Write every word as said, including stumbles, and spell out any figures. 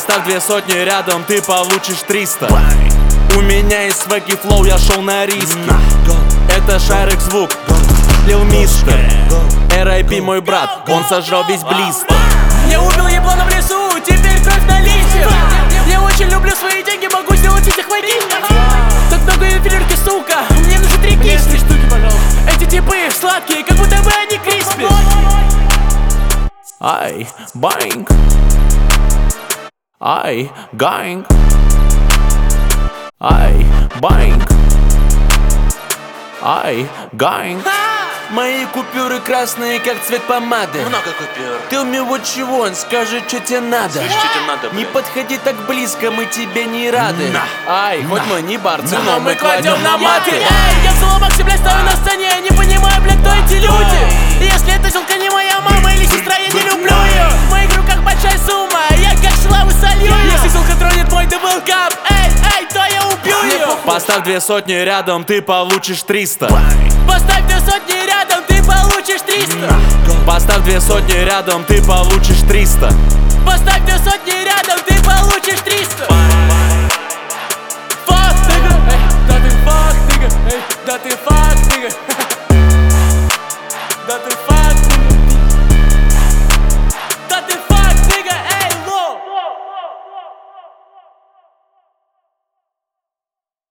Поставь две сотни рядом, ты получишь триста. У меня есть свэг и флоу, я шел на риски. Это Шарик звук, Лил Мистер, эр ай пи мой брат, он сожрал весь блистер. Я убил еблана в лесу, теперь кровь на листьях. Я очень люблю свои деньги, могу сделать этих водителей. Так много ювелирки, сука, мне нужны три кисти. Эти типы сладкие, как будто бы они криспи. Ай, баинг, ай, гаинг, ай, баинг, ай, гаинг. Мои купюры красные, как цвет помады. Много купюр. Tell me what you want, скажи, что тебе надо. Слышь, что тебе надо, Не блин? подходи так близко, мы тебе не рады. На. Ай, хоть мы не барцы, Но но мы кладем на маты. Эй, я в Соломаксе, блядь, стою на сцене, я не понимаю, блядь, кто эти люди. Если эта селка не моя мама или сестра, я не люблю ее. В моих руках большая сумма, я как шла солью. Если селка тронет мой дабл кап, эй, эй, то я убью ее. Поставь две сотни рядом, ты получишь триста. Поставь две сотни рядом, ты получишь триста. Поставь две сотни рядом, ты получишь триста. Поставь две сотни рядом, ты получишь триста. Фак, нигга, эй, да ты фак, нигга, эй, да ты фак, нигга. Да ты фак.